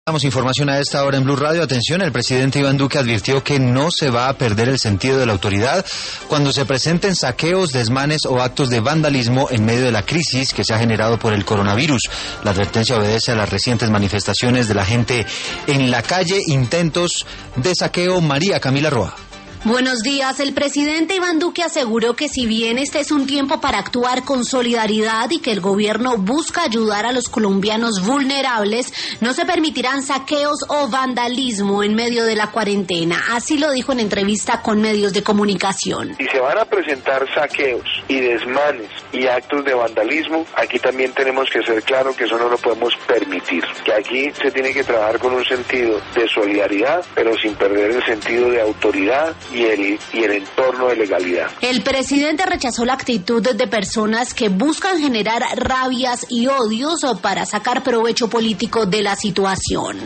Damos información a esta hora en Blue Radio. Atención, el presidente Iván Duque advirtió que no se va a perder el sentido de la autoridad cuando se presenten saqueos, desmanes o actos de vandalismo en medio de la crisis que se ha generado por el coronavirus. La advertencia obedece a las recientes manifestaciones de la gente en la calle, intentos de saqueo. María Camila Roa. Buenos días. El presidente Iván Duque aseguró que si bien este es un tiempo para actuar con solidaridad y que el gobierno busca ayudar a los colombianos vulnerables, no se permitirán saqueos o vandalismo en medio de la cuarentena. Así lo dijo en entrevista con medios de comunicación. Si se van a presentar saqueos y desmanes y actos de vandalismo, aquí también tenemos que ser claros que eso no lo podemos permitir. Que aquí se tiene que trabajar con un sentido de solidaridad, pero sin perder el sentido de autoridad y el entorno de legalidad. El presidente rechazó la actitud de personas que buscan generar rabias y odios para sacar provecho político de la situación.